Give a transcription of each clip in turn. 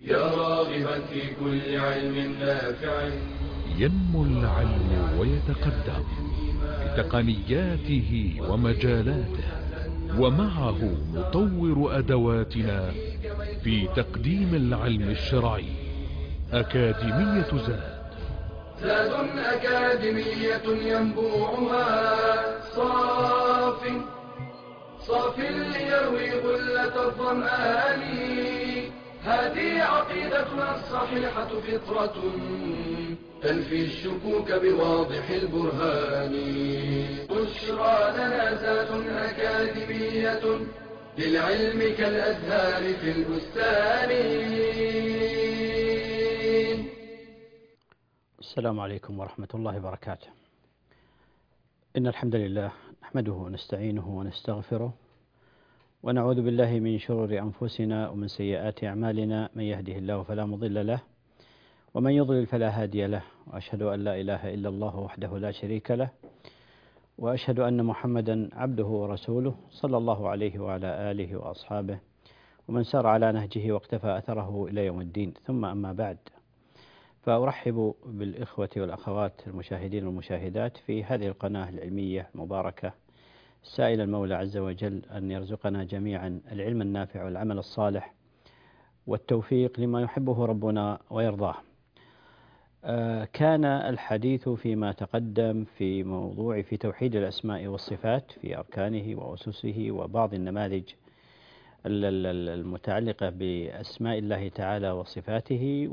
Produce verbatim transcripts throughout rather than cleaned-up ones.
يا راغبا في كل علم نافع. ينمو العلم ويتقدم بتقنياته ومجالاته، ومعه نطور أدواتنا في تقديم العلم الشرعي. أكاديمية زاد زاد أكاديمية ينبوعها صاف صاف ليروي غلة الظمآن. هذه عقيدتنا الصحيحة فطرة تنفي الشكوك بواضح البرهان. بشرى لنا زاد أكاديمية للعلم كالأزهار في البستان. السلام عليكم ورحمة الله وبركاته. إن الحمد لله نحمده ونستعينه ونستغفره، ونعوذ بالله من شرور أنفسنا ومن سيئات أعمالنا. من يهده الله فلا مضل له، ومن يضلل فلا هادي له، وأشهد أن لا إله إلا الله وحده لا شريك له، وأشهد أن محمدا عبده ورسوله صلى الله عليه وعلى آله وأصحابه ومن سار على نهجه واقتفى أثره إلى يوم الدين. ثم أما بعد، فأرحب بالإخوة والأخوات المشاهدين والمشاهدات في هذه القناة العلمية المباركة، سائل المولى عز وجل أن يرزقنا جميعا العلم النافع والعمل الصالح والتوفيق لما يحبه ربنا ويرضاه. آه كان الحديث فيما تقدم في موضوع في توحيد الأسماء والصفات في أركانه وأسسه وبعض النماذج المتعلقة بأسماء الله تعالى وصفاته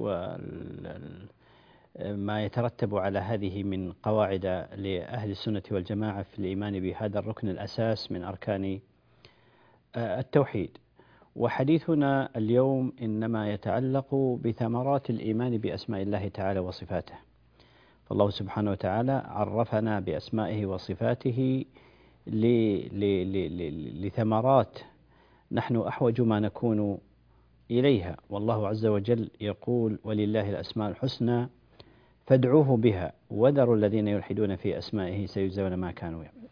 وما يترتب على هذه من قواعد لأهل السنة والجماعة في الإيمان بهذا الركن الأساس من أركان التوحيد. وحديثنا اليوم إنما يتعلق بثمرات الإيمان بأسماء الله تعالى وصفاته. فالله سبحانه وتعالى عرفنا بأسمائه وصفاته لثمرات نحن أحوج ما نكون إليها، والله عز وجل يقول: ولله الأسماء الحسنى فادعوه بها وذروا الذين يلحدون في أسمائه سيجزون ما كانوا يعملون.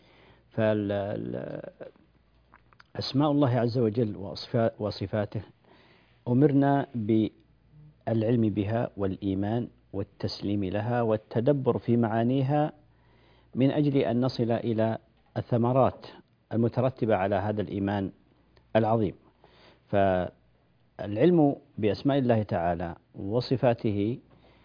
فأسماء الله عز وجل وصفاته أمرنا بالعلم بها والإيمان والتسليم لها والتدبر في معانيها من أجل أن نصل إلى الثمرات المترتبة على هذا الإيمان العظيم. فالعلم بأسماء الله تعالى وصفاته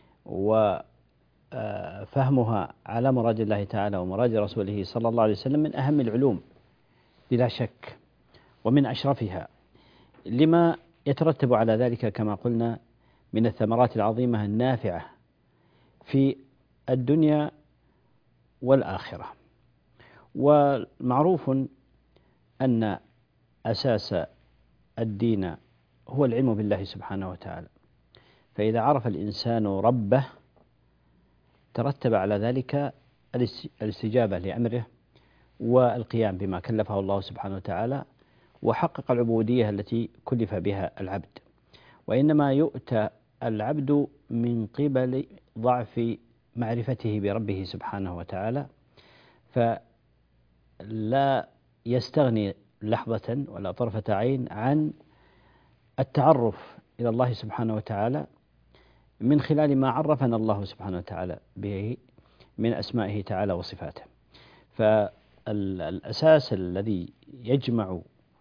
وفهمها على مراد الله تعالى ومراد رسوله صلى الله عليه وسلم من أهم العلوم بلا شك، ومن أشرفها لما يترتب على ذلك كما قلنا من الثمرات العظيمة النافعة في الدنيا والآخرة. ومعروف أن أساس الدين هو العلم بالله سبحانه وتعالى، فإذا عرف الإنسان ربه ترتب على ذلك الاستجابة لأمره والقيام بما كلفه الله سبحانه وتعالى، وحقق العبودية التي كلف بها العبد. وإنما يؤتى العبد من قبل ضعف معرفته بربه سبحانه وتعالى، فلا يستغني لحظة ولا طرفة عين عن التعرف إلى الله سبحانه وتعالى من خلال ما عرفنا الله سبحانه وتعالى به من أسمائه تعالى وصفاته. فالأساس الذي يجمع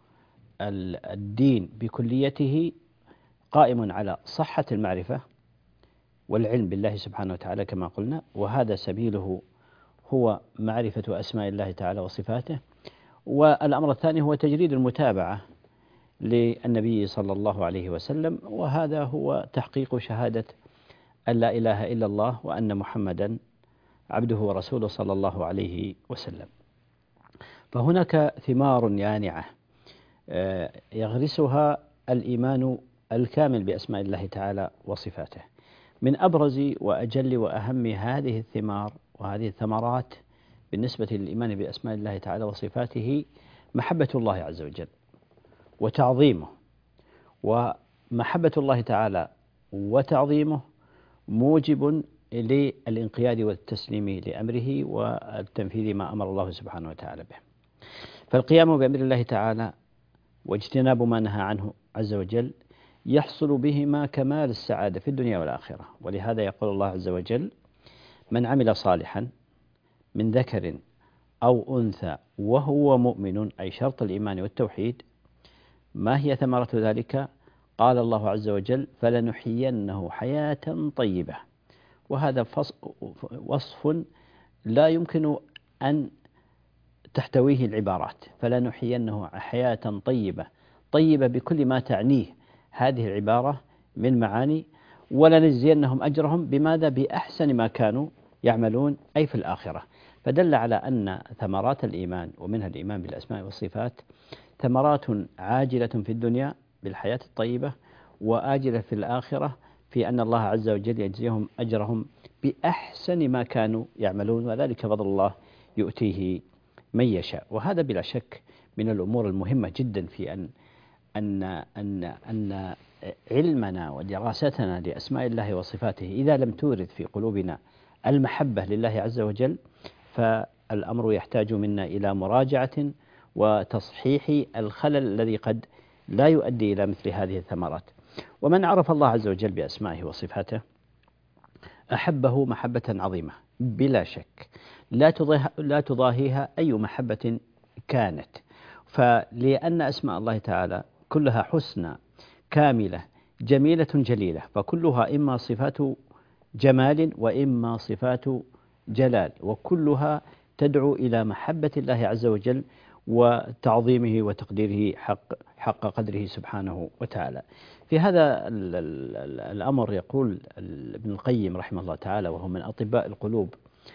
الدين بكليته قائم على صحة المعرفة والعلم بالله سبحانه وتعالى كما قلنا، وهذا سبيله هو معرفة أسماء الله تعالى وصفاته. والأمر الثاني هو تجريد المتابعة للنبي صلى الله عليه وسلم، وهذا هو تحقيق شهادة أن لا إله إلا الله وأن محمدا عبده ورسوله صلى الله عليه وسلم. فهناك ثمار يانعة يغرسها الإيمان الكامل بأسماء الله تعالى وصفاته. من أبرز وأجل وأهم هذه الثمار وهذه الثمرات بالنسبة للإيمان بأسماء الله تعالى وصفاته محبة الله عز وجل وتعظيمه. ومحبة الله تعالى وتعظيمه موجب للانقياد والتسليم لأمره والتنفيذ ما أمر الله سبحانه وتعالى به. فالقيام بأمر الله تعالى واجتناب ما نهى عنه عز وجل يحصل بهما كمال السعادة في الدنيا والآخرة. ولهذا يقول الله عز وجل: من عمل صالحا من ذكر أو أنثى وهو مؤمن، أي شرط الإيمان والتوحيد. ما هي ثمرة ذلك؟ قال الله عز وجل: فلنحيينه حياة طيبة. وهذا وصف لا يمكن أن تحتويه العبارات. فلنحيينه حياة طيبة، طيبة بكل ما تعنيه هذه العبارة من معاني. ولنجزينهم أجرهم بماذا؟ بأحسن ما كانوا يعملون، أي في الآخرة. فدل على أن ثمرات الإيمان، ومنها الإيمان بالأسماء والصفات، ثمرات عاجلة في الدنيا بالحياة الطيبة، وآجلة في الآخرة في أن الله عز وجل يجزيهم أجرهم بأحسن ما كانوا يعملون، وذلك فضل الله يؤتيه من يشاء. وهذا بلا شك من الأمور المهمة جدا في أن أن أن أن علمنا ودراستنا لأسماء الله وصفاته إذا لم تورث في قلوبنا المحبة لله عز وجل، فالأمر يحتاج منا إلى مراجعة وتصحيح الخلل الذي قد لا يؤدي إلى مثل هذه الثمرات. ومن عرف الله عز وجل بأسمائه وصفاته أحبه محبة عظيمة بلا شك لا تضاهيها أي محبة كانت. فلأن أسماء الله تعالى كلها حسنى كاملة جميلة جليلة، فكلها إما صفات جمال وإما صفات جلال، وكلها تدعو إلى محبة الله عز وجل وتعظيمه وتقديره حق حق قدره سبحانه وتعالى. في هذا الأمر يقول ابن القيم رحمه الله تعالى، وهو من أطباء القلوب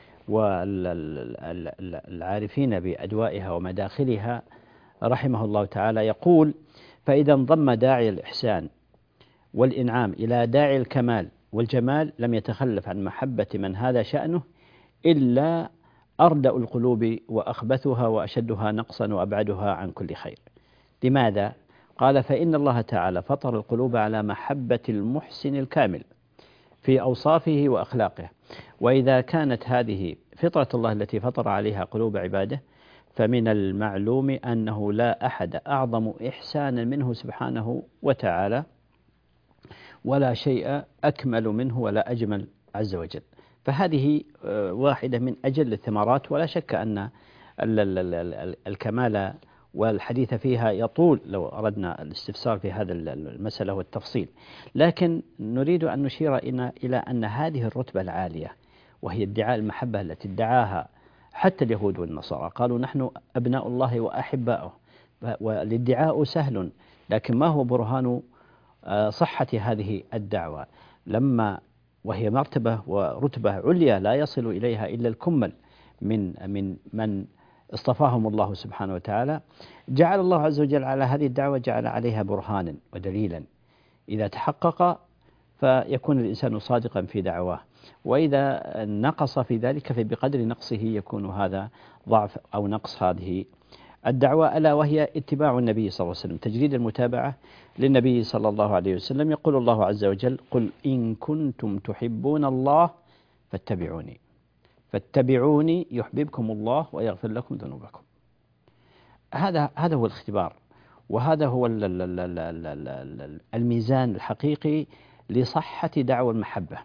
والعارفين بأدوائها ومداخلها رحمه الله تعالى، يقول: فإذا انضم داعي الإحسان والإنعام إلى داعي الكمال والجمال لم يتخلف عن محبة من هذا شأنه إلا أردأ القلوب وأخبثها وأشدها نقصا وأبعدها عن كل خير. لماذا؟ قال: فإن الله تعالى فطر القلوب على محبة المحسن الكامل في أوصافه وأخلاقه، وإذا كانت هذه فطرة الله التي فطر عليها قلوب عباده، فمن المعلوم أنه لا أحد أعظم إحسانا منه سبحانه وتعالى، ولا شيء أكمل منه ولا أجمل عز وجل. فهذه واحدة من أجل الثمرات، ولا شك أن الكمال والحديث فيها يطول لو أردنا الاستفسار في هذا المسألة والتفصيل، لكن نريد أن نشير إلى أن هذه الرتبة العالية، وهي ادعاء المحبة التي ادعاها حتى اليهود والنصارى، قالوا نحن أبناء الله وأحباؤه، والادعاء سهل، لكن ما هو برهان صحة هذه الدعوة؟ لما وهي مرتبة ورتبة عليا لا يصل إليها إلا الكمل من من من اصطفاهم الله سبحانه وتعالى، جعل الله عز وجل على هذه الدعوة جعل عليها برهانا ودليلا، إذا تحقق فيكون الإنسان صادقا في دعواه، وإذا نقص في ذلك فبقدر نقصه يكون هذا ضعف أو نقص هذه الدعوة، ألا وهي اتباع النبي صلى الله عليه وسلم، تجريد المتابعة للنبي صلى الله عليه وسلم. يقول الله عز وجل: قل إن كنتم تحبون الله فاتبعوني فاتبعوني يحببكم الله ويغفر لكم ذنوبكم. هذا هذا هو الاختبار، وهذا هو الميزان الحقيقي لصحة دعوة المحبة.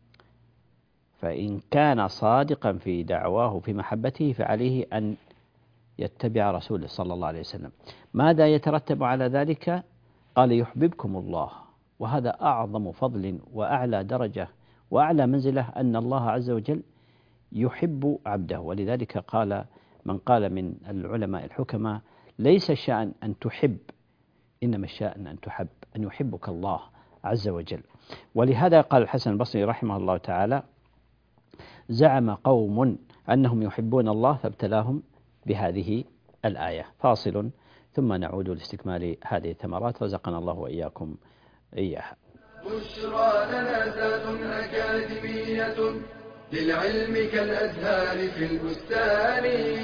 فإن كان صادقا في دعواه في محبته فعليه أن يتبع رسوله صلى الله عليه وسلم. ماذا يترتب على ذلك؟ قال: يحببكم الله. وهذا أعظم فضل وأعلى درجة وأعلى منزلة، أن الله عز وجل يحب عبده. ولذلك قال من قال من العلماء الحكماء: ليس الشأن أن تحب، إنما الشأن أن تحب، أن يحبك الله عز وجل. ولهذا قال الحسن البصري رحمه الله تعالى: زعم قوم أنهم يحبون الله فابتلاهم بهذه الآية. فاصل ثم نعود لاستكمال هذه الثمرات، رزقنا الله وإياكم إياها. بشرى لنا ذات أكاديمية للعلم كالأزهار في البستان.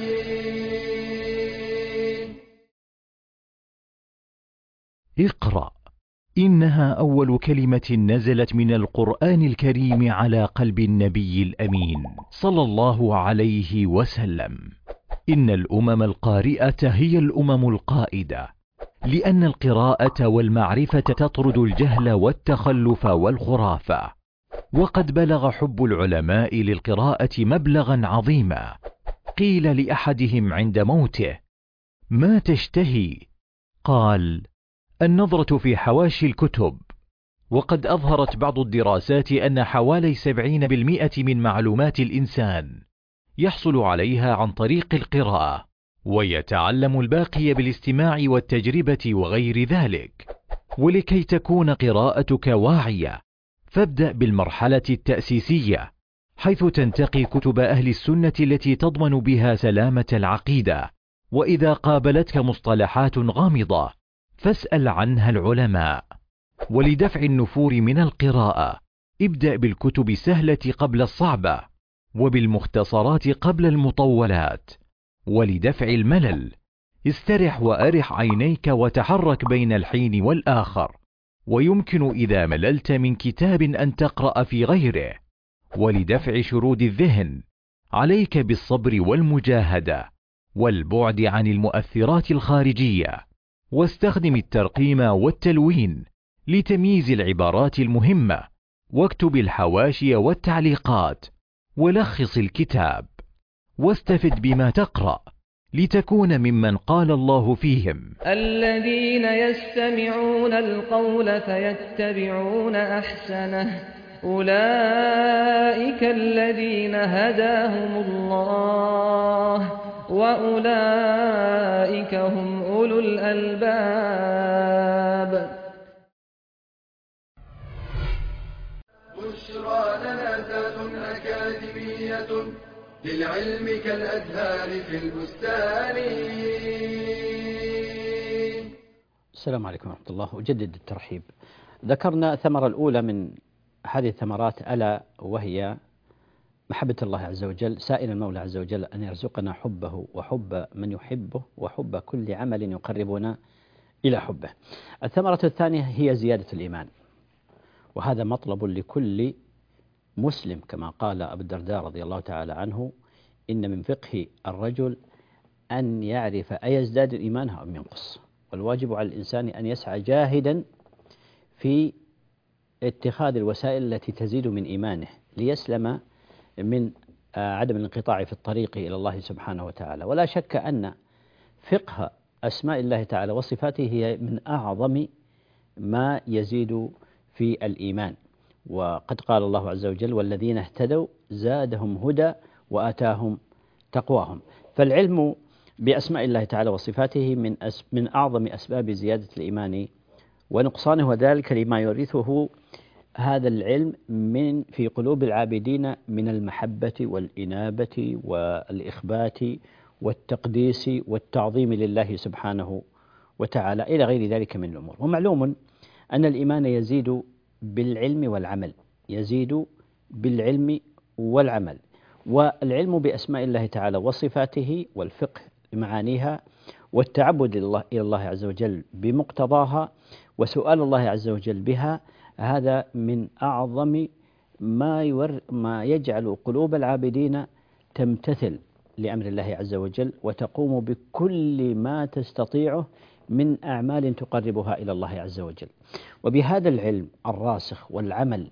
اقرأ، إنها أول كلمة نزلت من القرآن الكريم على قلب النبي الأمين صلى الله عليه وسلم. إن الأمم القارئة هي الأمم القائدة، لأن القراءة والمعرفة تطرد الجهل والتخلف والخرافة. وقد بلغ حب العلماء للقراءة مبلغا عظيما. قيل لأحدهم عند موته: ما تشتهي؟ قال: النظرة في حواشي الكتب. وقد أظهرت بعض الدراسات أن حوالي سبعين بالمئة من معلومات الإنسان يحصل عليها عن طريق القراءة، ويتعلم الباقي بالاستماع والتجربة وغير ذلك. ولكي تكون قراءتك واعية، فابدأ بالمرحلة التأسيسية، حيث تنتقي كتب أهل السنة التي تضمن بها سلامة العقيدة. وإذا قابلتك مصطلحات غامضة، فاسأل عنها العلماء. ولدفع النفور من القراءة، ابدأ بالكتب السهلة قبل الصعبة، وبالمختصرات قبل المطولات. ولدفع الملل، استرح وأرح عينيك وتحرك بين الحين والآخر. ويمكن إذا مللت من كتاب أن تقرأ في غيره. ولدفع شرود الذهن، عليك بالصبر والمجاهدة والبعد عن المؤثرات الخارجية. واستخدم الترقيم والتلوين لتمييز العبارات المهمة، واكتب الحواشي والتعليقات، ولخص الكتاب. واستفد بما تقرأ لتكون ممن قال الله فيهم: الذين يستمعون القول فيتبعون أحسنه أولئك الذين هداهم الله وأولئك هم أولو الألباب. بشرى لنا ذات أكاديمية للعلم كالأزهار في البستان. السلام عليكم ورحمة الله. أجدد الترحيب. ذكرنا الثمرة الأولى من هذه الثمرات، ألا وهي محبة الله عز وجل، سائل المولى عز وجل أن يرزقنا حبه وحب من يحبه وحب كل عمل يقربنا إلى حبه. الثمرة الثانية هي زيادة الإيمان، وهذا مطلب لكل مسلم، كما قال أبو الدرداء رضي الله تعالى عنه: إن من فقه الرجل أن يعرف أيزداد إيمانه أم ينقص. والواجب على الإنسان أن يسعى جاهدا في اتخاذ الوسائل التي تزيد من إيمانه ليسلم من عدم الانقطاع في الطريق إلى الله سبحانه وتعالى. ولا شك أن فقه أسماء الله تعالى وصفاته هي من أعظم ما يزيد في الإيمان. وقد قال الله عز وجل: والذين اهتدوا زادهم هدى وآتاهم تقواهم. فالعلم بأسماء الله تعالى وصفاته من من أعظم أسباب زيادة الإيمان ونقصانه، وذلك لما يورثه هذا العلم من في قلوب العابدين من المحبة والإنابة والإخبات والتقديس والتعظيم لله سبحانه وتعالى إلى غير ذلك من الأمور. ومعلوم أن الإيمان يزيد بالعلم والعمل، يزيد بالعلم والعمل. والعلم بأسماء الله تعالى وصفاته والفقه بمعانيها والتعبد إلى الله عز وجل بمقتضاها وسؤال الله عز وجل بها، هذا من أعظم ما يور ما يجعل قلوب العابدين تمتثل لأمر الله عز وجل وتقوم بكل ما تستطيعه من أعمال تقربها إلى الله عز وجل. وبهذا العلم الراسخ والعمل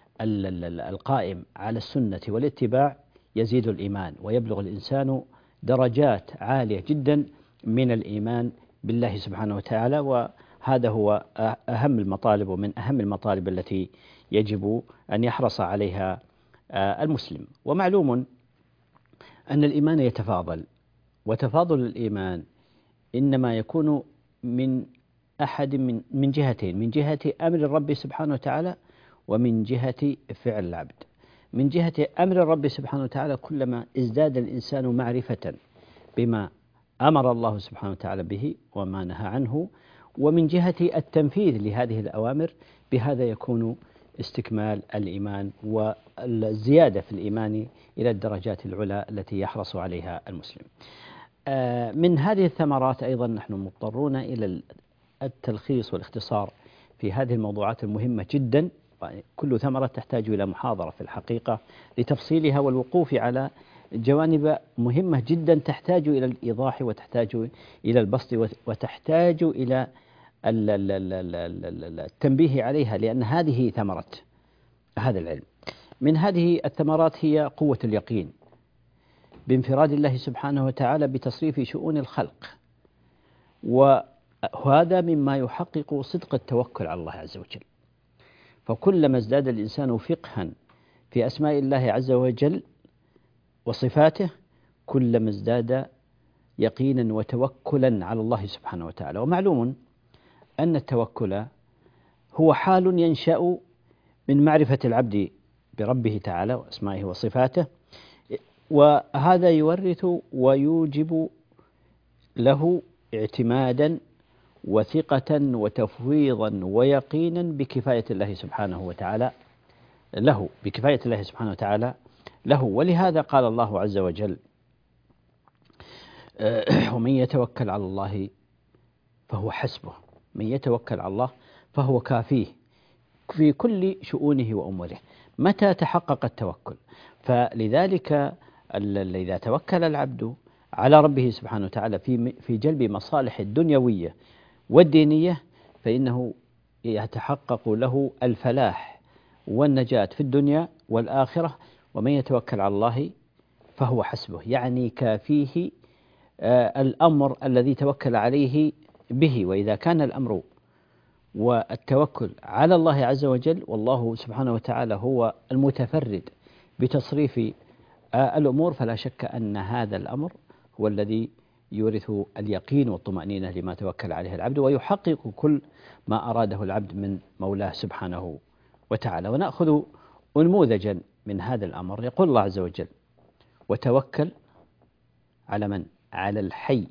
القائم على السنة والاتباع يزيد الإيمان، ويبلغ الإنسان درجات عالية جدا من الإيمان بالله سبحانه وتعالى. وهذا هو أهم المطالب ومن أهم المطالب التي يجب أن يحرص عليها المسلم. ومعلوم أن الإيمان يتفاضل، وتفاضل الإيمان إنما يكون من أحد من من جهتين: من جهة أمر الرب سبحانه وتعالى، ومن جهة فعل العبد. من جهة أمر الرب سبحانه وتعالى كلما ازداد الإنسان معرفة بما أمر الله سبحانه وتعالى به وما نهى عنه، ومن جهة التنفيذ لهذه الأوامر، بهذا يكون استكمال الإيمان والزيادة في الإيمان إلى الدرجات العلى التي يحرص عليها المسلم. من هذه الثمرات أيضا نحن مضطرون إلى التلخيص والاختصار في هذه الموضوعات المهمة جدا. كل ثمرة تحتاج إلى محاضرة في الحقيقة لتفصيلها والوقوف على جوانب مهمة جدا تحتاج إلى الإيضاح وتحتاج إلى البسط وتحتاج إلى التنبيه عليها، لأن هذه ثمرة هذا العلم. من هذه الثمرات هي قوة اليقين بانفراد الله سبحانه وتعالى بتصريف شؤون الخلق، وهذا مما يحقق صدق التوكل على الله عز وجل. فكلما ازداد الإنسان فقها في أسماء الله عز وجل وصفاته كلما ازداد يقينا وتوكلا على الله سبحانه وتعالى. ومعلوم أن التوكل هو حال ينشأ من معرفة العبد بربه تعالى وأسمائه وصفاته، وهذا يورث ويوجب له اعتمادا وثقة وتفويضا ويقينا بكفاية الله سبحانه وتعالى له بكفاية الله سبحانه وتعالى له. ولهذا قال الله عز وجل: ومن يتوكل على الله فهو حسبه. من يتوكل على الله فهو كافيه في كل شؤونه وأموره. متى تحقق التوكل؟ فلذلك إذا توكل العبد على ربه سبحانه وتعالى في في جلب مصالح الدنيوية والدينية فإنه يتحقق له الفلاح والنجاة في الدنيا والآخرة. ومن يتوكل على الله فهو حسبه، يعني كافيه الأمر الذي توكل عليه به. وإذا كان الأمر والتوكل على الله عز وجل والله سبحانه وتعالى هو المتفرد بتصريف الأمور، فلا شك أن هذا الأمر هو الذي يورث اليقين والطمأنينة لما توكل عليه العبد، ويحقق كل ما أراده العبد من مولاه سبحانه وتعالى. ونأخذ نموذجا من هذا الأمر. يقول الله عز وجل: وتوكل على من؟ على الحي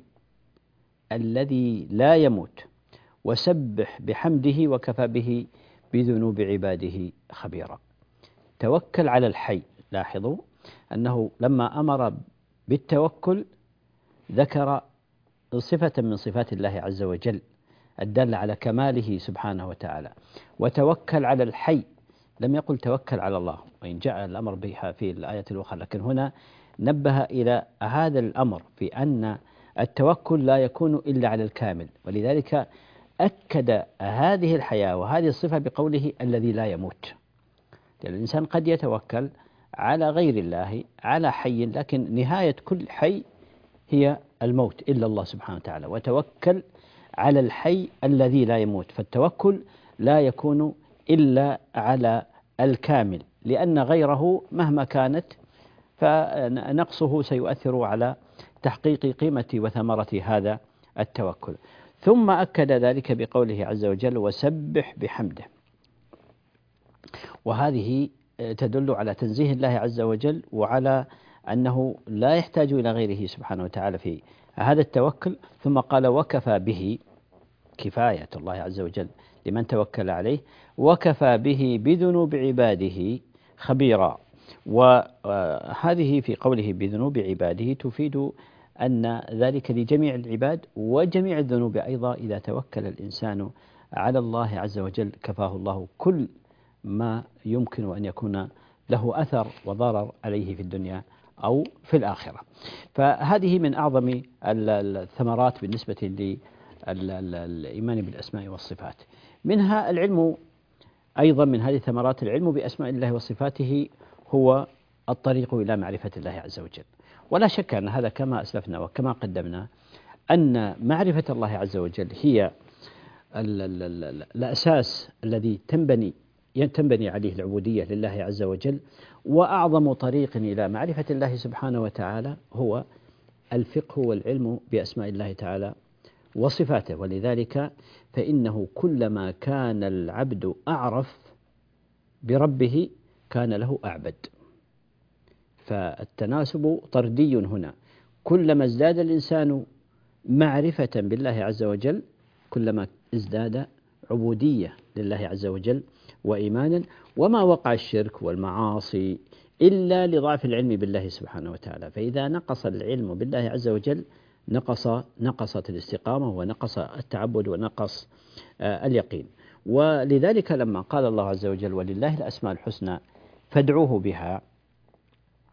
الذي لا يموت وسبح بحمده وكفى به بذنوب عباده خبيرا. توكل على الحي. لاحظوا أنه لما أمر بالتوكل ذكر صفة من صفات الله عز وجل الدالة على كماله سبحانه وتعالى. وتوكل على الحي، لم يقل توكل على الله، وإن جاء الأمر بها في الآية الأخرى، لكن هنا نبه إلى هذا الأمر في أن التوكل لا يكون إلا على الكامل. ولذلك أكد هذه الحياة وهذه الصفة بقوله الذي لا يموت. لأن الإنسان قد يتوكل على غير الله على حي، لكن نهاية كل حي هي الموت إلا الله سبحانه وتعالى. وتوكل على الحي الذي لا يموت، فالتوكل لا يكون إلا على الكامل، لأن غيره مهما كانت فنقصه سيؤثر على تحقيق قيمة وثمرة هذا التوكل. ثم أكد ذلك بقوله عز وجل: وسبح بحمده. وهذه تدل على تنزيه الله عز وجل وعلى أنه لا يحتاج إلى غيره سبحانه وتعالى في هذا التوكل. ثم قال: وكفى به، كفاية الله عز وجل لمن توكل عليه، وكفى به بذنوب عباده خبيرا. وهذه في قوله بذنوب عباده تفيد أن ذلك لجميع العباد وجميع الذنوب أيضا. إذا توكل الإنسان على الله عز وجل كفاه الله كل ما يمكن أن يكون له أثر وضرر عليه في الدنيا أو في الآخرة. فهذه من أعظم الثمرات بالنسبة للإيمان بالأسماء والصفات. منها العلم أيضا، من هذه الثمرات العلم بأسماء الله وصفاته هو الطريق إلى معرفة الله عز وجل. ولا شك أن هذا كما أسلفنا وكما قدمنا أن معرفة الله عز وجل هي الأساس الذي تنبني تنبني عليه العبودية لله عز وجل. وأعظم طريق إلى معرفة الله سبحانه وتعالى هو الفقه والعلم بأسماء الله تعالى وصفاته. ولذلك فإنه كلما كان العبد أعرف بربه كان له أعبد. فالتناسب طردي هنا. كلما ازداد الإنسان معرفة بالله عز وجل كلما ازداد عبودية لله عز وجل وإيمانا. وما وقع الشرك والمعاصي إلا لضعف العلم بالله سبحانه وتعالى. فإذا نقص العلم بالله عز وجل نقص نقصت الاستقامة ونقص التعبد ونقص آه اليقين. ولذلك لما قال الله عز وجل: ولله الأسماء الحسنى فادعوه بها،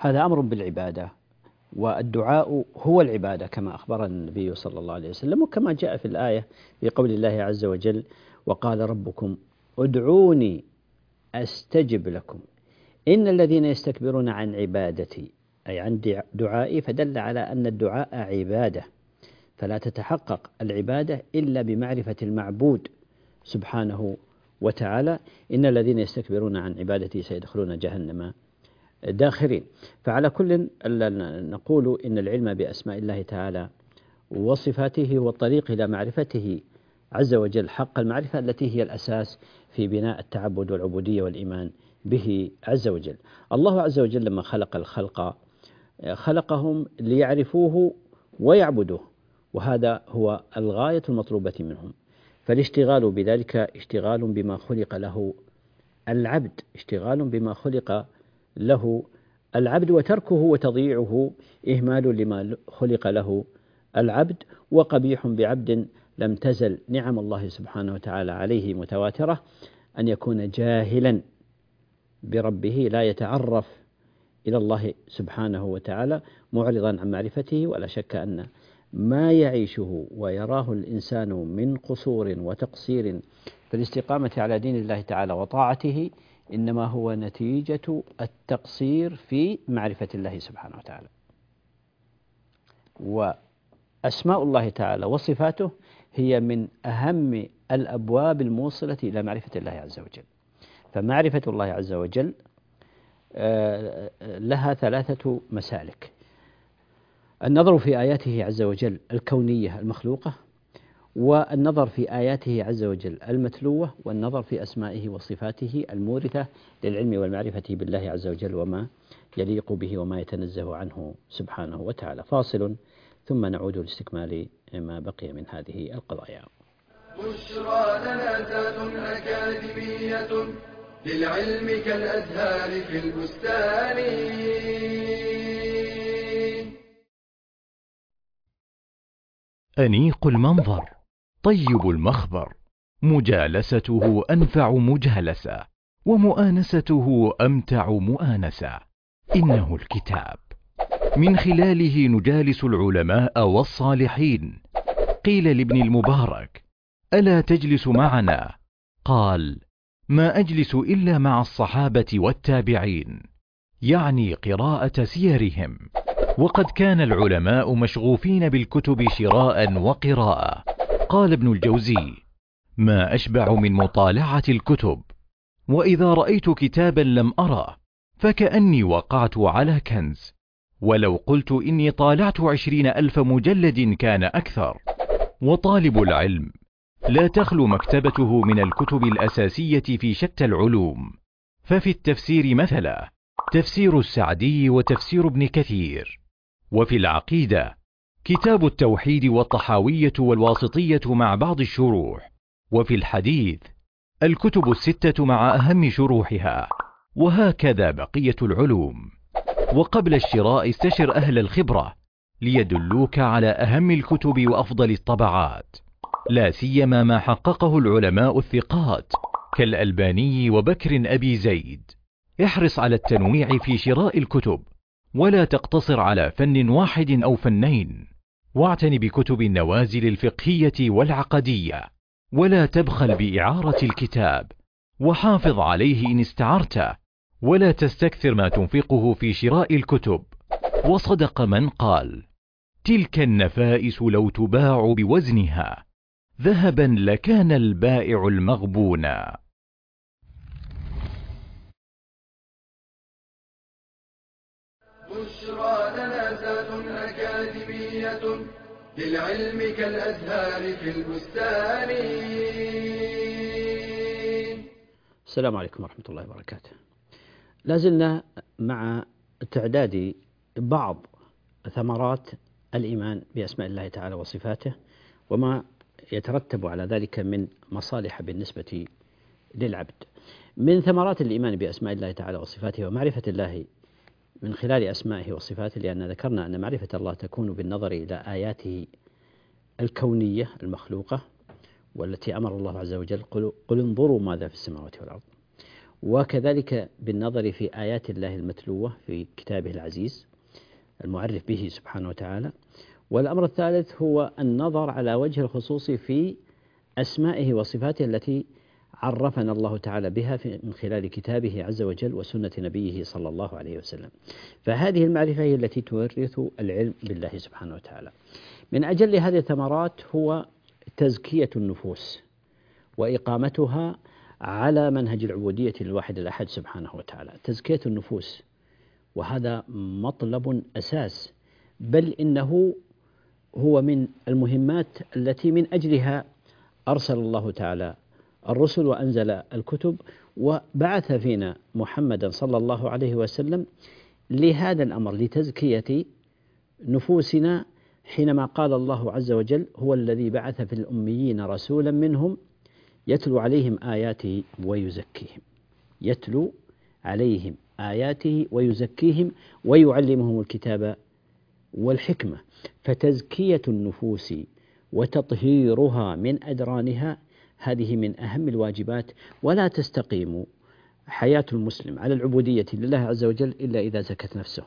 هذا أمر بالعبادة، والدعاء هو العبادة كما أخبرنا النبي صلى الله عليه وسلم، وكما جاء في الآية في قول الله عز وجل: وقال ربكم ادعوني أستجب لكم إن الذين يستكبرون عن عبادتي، أي عن دعائي، فدل على أن الدعاء عبادة، فلا تتحقق العبادة إلا بمعرفة المعبود سبحانه وتعالى. إن الذين يستكبرون عن عبادتي سيدخلون جهنم داخرين. فعلى كل نقول إن العلم بأسماء الله تعالى وصفاته هو الطريق إلى معرفته عز وجل حق المعرفة، التي هي الأساس في بناء التعبد والعبودية والإيمان به عز وجل. الله عز وجل لما خلق الخلق خلقهم ليعرفوه ويعبدوه، وهذا هو الغاية المطلوبة منهم. فالاشتغال بذلك اشتغال بما خلق له العبد، اشتغال بما خلق له العبد، وتركه وتضييعه إهمال لما خلق له العبد، وقبيح بعبد لم تزل نعم الله سبحانه وتعالى عليه متواترة أن يكون جاهلا بربه لا يتعرف إلى الله سبحانه وتعالى معرضا عن معرفته. ولا شك أن ما يعيشه ويراه الإنسان من قصور وتقصير في الاستقامة على دين الله تعالى وطاعته إنما هو نتيجة التقصير في معرفة الله سبحانه وتعالى. وأسماء الله تعالى وصفاته هي من أهم الأبواب الموصلة إلى معرفة الله عز وجل. فمعرفة الله عز وجل لها ثلاثة مسالك: النظر في آياته عز وجل الكونية المخلوقة، والنظر في آياته عز وجل المتلوة، والنظر في أسمائه وصفاته المورثة للعلم والمعرفة بالله عز وجل وما يليق به وما يتنزه عنه سبحانه وتعالى. فاصل ثم نعود لاستكمال ما بقي من هذه القضايا. بشرى لنا ذات أكاديمية للعلم كالأزهار في البستان. أنيق المنظر، طيب المخبر، مجالسته أنفع مجالسة، ومؤانسته أمتع مؤانسة. إنه الكتاب، من خلاله نجالس العلماء والصالحين. قيل لابن المبارك: ألا تجلس معنا؟ قال: ما أجلس إلا مع الصحابة والتابعين، يعني قراءة سيرهم. وقد كان العلماء مشغوفين بالكتب شراء وقراءة. قال ابن الجوزي: ما أشبع من مطالعة الكتب، وإذا رأيت كتابا لم أره فكأني وقعت على كنز، ولو قلت إني طالعت عشرين ألف مجلد كان أكثر. وطالب العلم لا تخلو مكتبته من الكتب الأساسية في شتى العلوم. ففي التفسير مثلا تفسير السعدي وتفسير ابن كثير، وفي العقيدة كتاب التوحيد والطحاوية والواسطية مع بعض الشروح، وفي الحديث الكتب الستة مع أهم شروحها، وهكذا بقية العلوم. وقبل الشراء استشر أهل الخبرة ليدلوك على أهم الكتب وأفضل الطبعات، لا سيما ما حققه العلماء الثقات كالألباني وبكر أبي زيد. احرص على التنويع في شراء الكتب، ولا تقتصر على فن واحد أو فنين، واعتن بكتب النوازل الفقهية والعقدية، ولا تبخل بإعارة الكتاب، وحافظ عليه إن استعرته، ولا تستكثر ما تنفقه في شراء الكتب. وصدق من قال: تلك النفائس لو تباع بوزنها ذهبا لكان البائع المغبونا. بشرى لنا ذات أكاديمية للعلم كالأزهار في البستان. السلام عليكم ورحمة الله وبركاته. لازلنا مع تعداد بعض ثمرات الإيمان بأسماء الله تعالى وصفاته، وما يترتب على ذلك من مصالح بالنسبة للعبد. من ثمرات الإيمان بأسماء الله تعالى وصفاته ومعرفة الله من خلال أسمائه وصفاته، لأن ذكرنا أن معرفة الله تكون بالنظر إلى آياته الكونية المخلوقة، والتي أمر الله عز وجل: قل, قل انظروا ماذا في السماوات والأرض. وكذلك بالنظر في آيات الله المتلوة في كتابه العزيز المعرف به سبحانه وتعالى. والأمر الثالث هو النظر على وجه الخصوص في أسمائه وصفاته التي عرفنا الله تعالى بها من خلال كتابه عز وجل وسنة نبيه صلى الله عليه وسلم. فهذه المعرفة هي التي تورث العلم بالله سبحانه وتعالى. من أجل هذه الثمرات هو تزكية النفوس وإقامتها على منهج العبودية للواحد الأحد سبحانه وتعالى. تزكية النفوس، وهذا مطلب أساس، بل إنه هو من المهمات التي من أجلها أرسل الله تعالى الرسل وأنزل الكتب وبعث فينا محمدا صلى الله عليه وسلم لهذا الأمر، لتزكية نفوسنا، حينما قال الله عز وجل: هو الذي بعث في الأميين رسولا منهم يتلو عليهم آياته ويزكيهم. يتلو عليهم آياته ويزكيهم ويعلمهم الكتاب والحكمة. فتزكية النفوس وتطهيرها من أدرانها هذه من أهم الواجبات، ولا تستقيم حياة المسلم على العبودية لله عز وجل إلا إذا زكت نفسه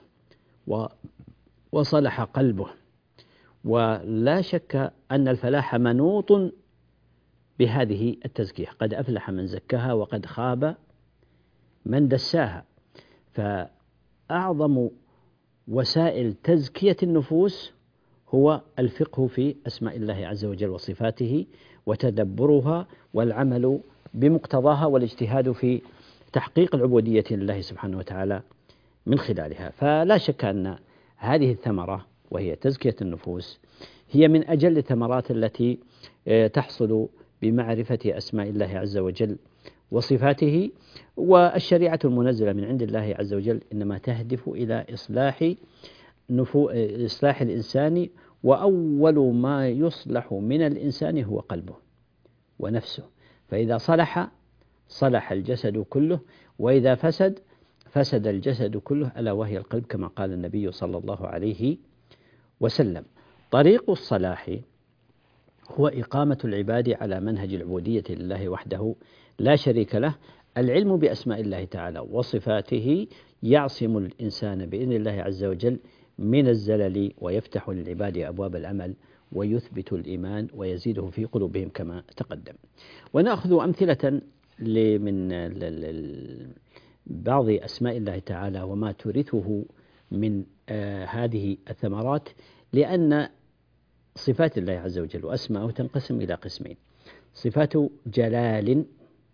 وصلح قلبه. ولا شك أن الفلاح منوط بهذه التزكية، قد أفلح من زكاها وقد خاب من دساها. فأعظم وسائل تزكية النفوس هو الفقه في أسماء الله عز وجل وصفاته وتدبرها والعمل بمقتضاها والاجتهاد في تحقيق العبودية لله سبحانه وتعالى من خلالها. فلا شك أن هذه الثمرة وهي تزكية النفوس هي من أجل الثمرات التي تحصل بمعرفة أسماء الله عز وجل وصفاته. والشريعة المنزلة من عند الله عز وجل إنما تهدف إلى إصلاح نفو إصلاح الإنسان، وأول ما يصلح من الإنسان هو قلبه ونفسه. فإذا صلح صلح الجسد كله، وإذا فسد فسد الجسد كله، ألا وهي القلب، كما قال النبي صلى الله عليه وسلم. طريق الصلاح هو إقامة العباد على منهج العبودية لله وحده لا شريك له. العلم بأسماء الله تعالى وصفاته يعصم الإنسان بإذن الله عز وجل من الزلل، ويفتح للعباد أبواب الأمل، ويثبت الإيمان ويزيده في قلوبهم كما تقدم. ونأخذ أمثلة من بعض أسماء الله تعالى وما تورثه من آه هذه الثمرات، لأن صفات الله عز وجل وأسماءه تنقسم إلى قسمين: صفات جلال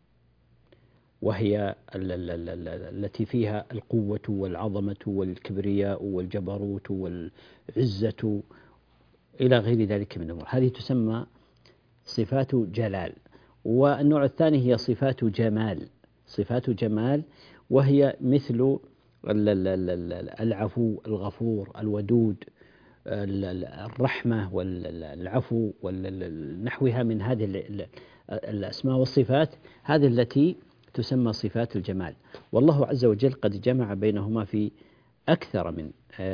وهي التي فيها القوة والعظمة والكبرياء والجبروت والعزة إلى غير ذلك من الأمور، هذه تسمى صفات جلال. والنوع الثاني هي صفات جمال. صفات جمال وهي مثل العفو، الغفور، الودود، الرحمة والعفو ونحوها من هذه الأسماء والصفات، هذه التي تسمى صفات الجمال. والله عز وجل قد جمع بينهما في أكثر من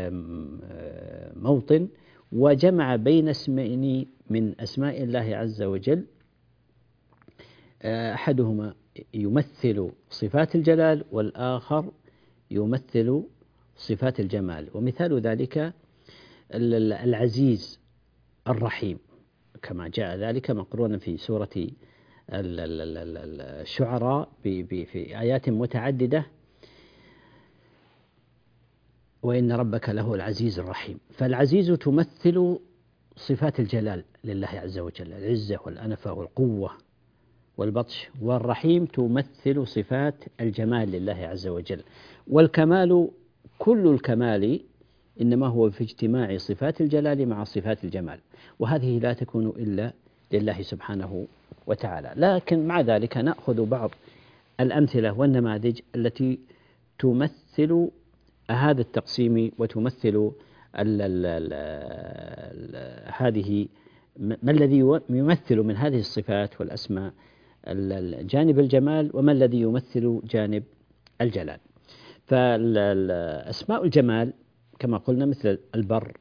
موطن، وجمع بين اسمين من أسماء الله عز وجل، أحدهما يمثل صفات الجلال والآخر يمثل صفات الجمال. ومثال ذلك العزيز الرحيم، كما جاء ذلك مقرونا في سورة الشعراء في آيات متعددة: وإن ربك له العزيز الرحيم. فالعزيز تمثل صفات الجلال لله عز وجل، العزة والأنفة والقوة والبطش. والرحيم تمثل صفات الجمال لله عز وجل. والكمال كل الكمال إنما هو في اجتماع صفات الجلال مع صفات الجمال، وهذه لا تكون إلا لله سبحانه وتعالى. لكن مع ذلك نأخذ بعض الأمثلة والنماذج التي تمثل هذا التقسيم وتمثل ال ال ال ال هذه ما الذي يمثل من هذه الصفات والأسماء جانب الجمال، وما الذي يمثل جانب الجلال. فالأسماء الجمال كما قلنا مثل البر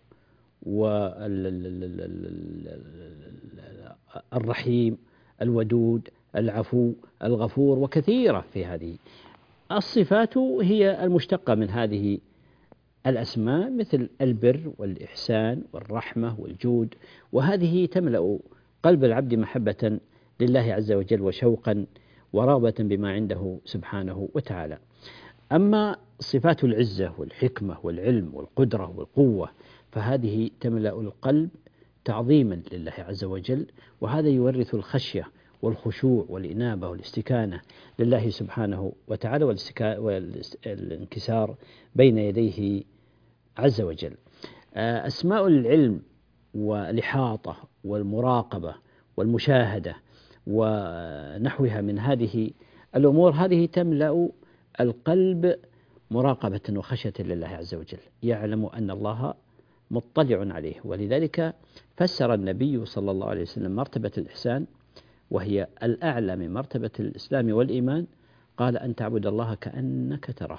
والرحيم، الودود، العفو، الغفور، وكثيرة في هذه. الصفات هي المشتقة من هذه الأسماء، مثل البر والإحسان والرحمة والجود، وهذه تملأ قلب العبد محبة لله عز وجل وشوقا ورغبة بما عنده سبحانه وتعالى. أما صفات العزة والحكمة والعلم والقدرة والقوة فهذه تملأ القلب تعظيما لله عز وجل، وهذا يورث الخشية والخشوع والإنابة والاستكانة لله سبحانه وتعالى والانكسار بين يديه عز وجل. أسماء العلم والإحاطة والمراقبة والمشاهدة ونحوها من هذه الأمور هذه تملأ القلب مراقبة وخشية لله عز وجل، يعلم أن الله مطلع عليه. ولذلك فسر النبي صلى الله عليه وسلم مرتبة الإحسان وهي الأعلى من مرتبة الإسلام والإيمان، قال أن تعبد الله كأنك تراه،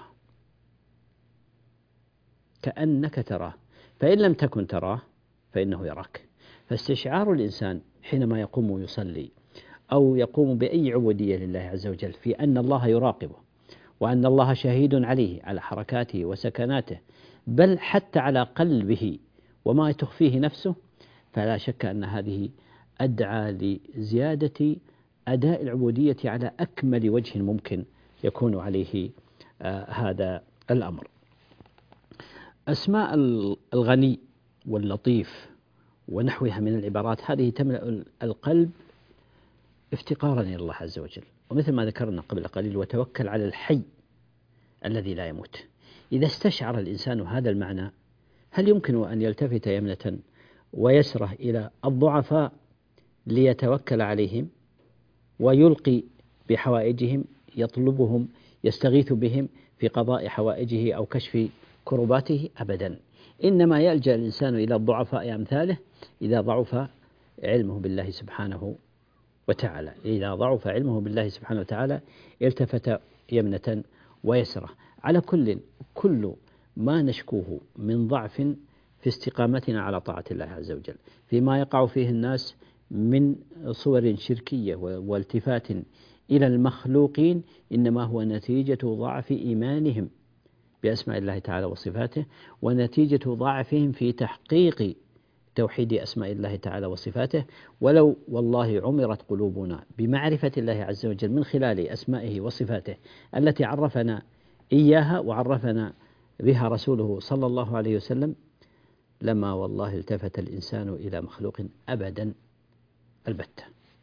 كأنك تراه، فإن لم تكن تراه فإنه يراك. فاستشعار الإنسان حينما يقوم يصلي أو يقوم بأي عبودية لله عز وجل في أن الله يراقبه، وأن الله شهيد عليه على حركاته وسكناته، بل حتى على قلبه وما تخفيه نفسه، فلا شك أن هذه أدعى لزيادة أداء العبودية على أكمل وجه ممكن يكون عليه آه هذا الأمر. أسماء الغني واللطيف ونحوها من العبارات هذه تملأ القلب افتقارا إلى الله عز وجل، ومثل ما ذكرنا قبل قليل وتوكل على الحي الذي لا يموت. إذا استشعر الإنسان هذا المعنى هل يمكن أن يلتفت يمنة ويسره إلى الضعفاء ليتوكل عليهم ويلقي بحوائجهم، يطلبهم، يستغيث بهم في قضاء حوائجه أو كشف كرباته؟ أبدا، إنما يلجأ الإنسان إلى الضعفاء أمثاله إذا ضعف علمه بالله سبحانه وتعالى. إذا ضعف علمه بالله سبحانه وتعالى التفت يمنة ويسرة. على كل كل ما نشكوه من ضعف في استقامتنا على طاعة الله عز وجل، فيما يقع فيه الناس من صور شركية والتفات إلى المخلوقين، إنما هو نتيجة ضعف إيمانهم بأسماء الله تعالى وصفاته، ونتيجة ضعفهم في تحقيق توحيد أسماء الله تعالى وصفاته. ولو والله عمرت قلوبنا بمعرفة الله عز وجل من خلال أسمائه وصفاته التي عرفنا إياها وعرفنا بها رسوله صلى الله عليه وسلم، لما والله التفت الإنسان إلى مخلوق أبدا البتة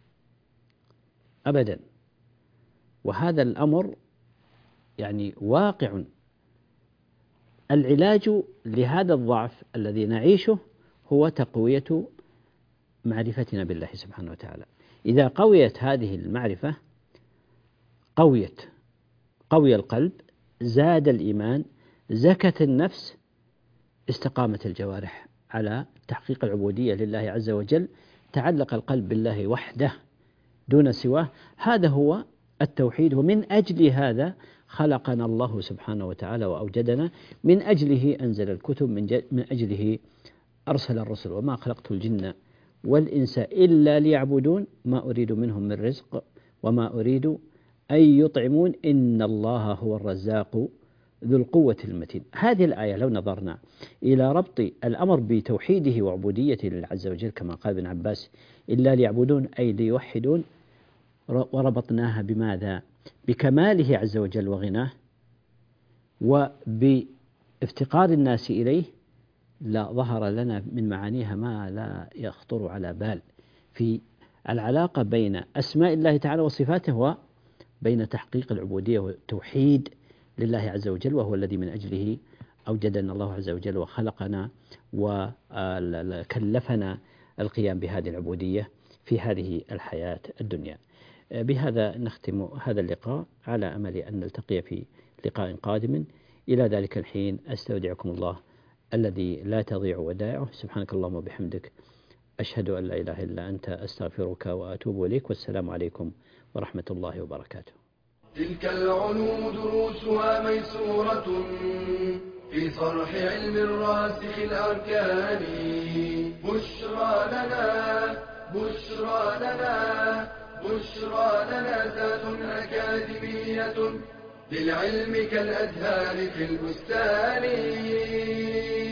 أبدا. وهذا الأمر يعني واقع. العلاج لهذا الضعف الذي نعيشه هو تقوية معرفتنا بالله سبحانه وتعالى. إذا قويت هذه المعرفة قويت قوي القلب، زاد الإيمان، زكت النفس، استقامت الجوارح على تحقيق العبودية لله عز وجل، تعلق القلب بالله وحده دون سواه. هذا هو التوحيد، ومن أجل هذا خلقنا الله سبحانه وتعالى وأوجدنا، من أجله أنزل الكتب، من, من أجله أرسل الرسل. وما خلقت الجن والإنس إلا ليعبدون ما أريد منهم من رزق وما أريد أن يطعمون إن الله هو الرزاق ذو القوة المتين. هذه الآية لو نظرنا إلى ربط الأمر بتوحيده وعبوديته لله عز وجل كما قال ابن عباس إلا ليعبدون أي ليوحدون، وربطناها بماذا؟ بكماله عز وجل وغناه وبافتقار الناس إليه، لا ظهر لنا من معانيها ما لا يخطر على بال في العلاقة بين أسماء الله تعالى وصفاته وبين تحقيق العبودية والتوحيد لله عز وجل، وهو الذي من أجله أوجدنا الله عز وجل وخلقنا وكلفنا القيام بهذه العبودية في هذه الحياة الدنيا. بهذا نختم هذا اللقاء على أمل أن نلتقي في لقاء قادم. إلى ذلك الحين أستودعكم الله الذي لا تضيع ودائعه. سبحانك اللهم وبحمدك، أشهد أن لا إله إلا أنت، أستغفرك وأتوب إليك، والسلام عليكم ورحمة الله وبركاته. تلك العلوم دروسها ميسورة في صرح علم الراسخ الأركان. بشرى لنا بشرى لنا بشرى لنا ذات أكاديمية للعلم كالأزهار في البستان.